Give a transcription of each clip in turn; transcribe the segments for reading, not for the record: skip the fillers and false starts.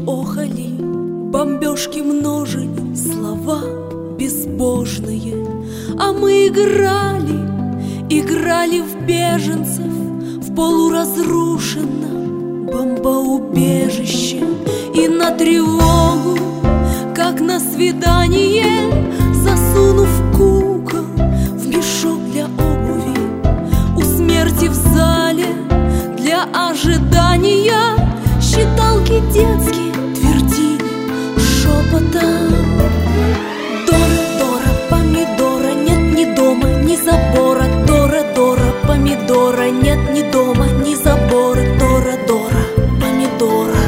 охали, бомбежки множили, слова безбожные. А мы играли в беженцев в полуразрушенном бомбоубежище. И на тревогу, как на свидание, засунув кукол в мешок для обуви, у смерти в зале для ожидания считалки детские твердили шепотом: Дора, Дора, помидора, нет ни дома, ни забора. Дора, Дора, помидора, нет ни дома, ни забора. Дора, Дора, помидора.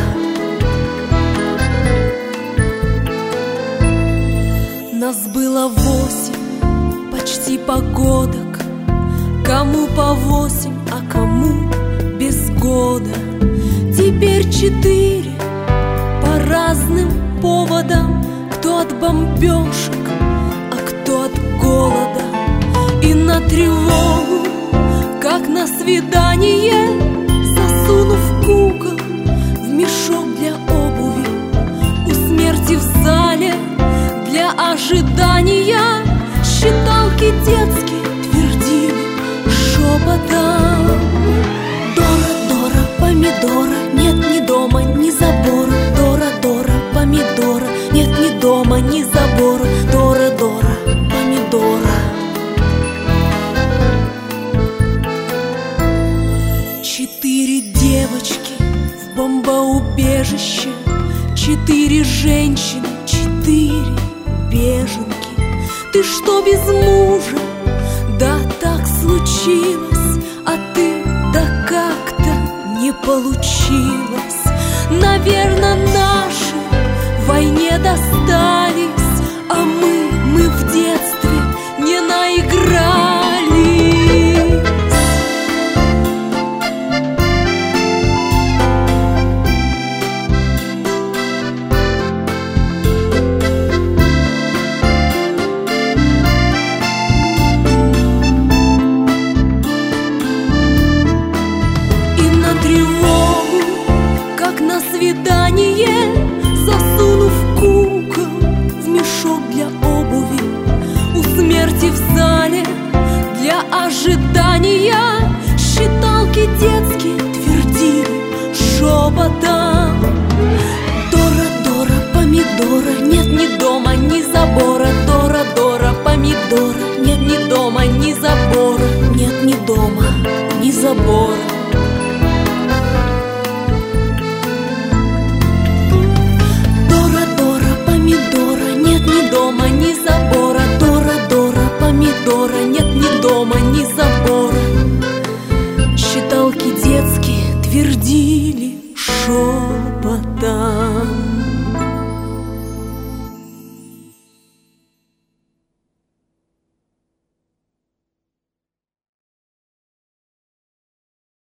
Нас было 8, почти погодок, кому по 8, а кому без года. Теперь 4 по разным поводам, кто от бомбежек, а кто от голода. И на тревогу, как на свидание, засунув кукол в мешок для обуви, у смерти в зале для ожидания считалки детские твердили шепотом: Дора, Дора, помидора, нет ни дома, ни забора. Дора, Дора, помидора, нет ни дома, ни забора. Дора, Дора, помидора. 4 девочки в бомбоубежище, 4 женщины, 4 беженки. Ты что, без мужа? Да так случилось. А ты, да как-то не получилось. Наверно, наши в войне достались, а мы в детстве не наигрались. На свидание, засунув кукол в мешок для обуви, у смерти в зале для ожидания считалки детские твердили шепотом: Дора, Дора, помидора, нет ни дома, ни забора. Дора, Дора, помидора, нет ни дома, ни забора. Нет ни дома, ни забора. Дома, ни забора. Дора, Дора, помидора, нет ни дома, ни забора. Считалки детские твердили шепотом.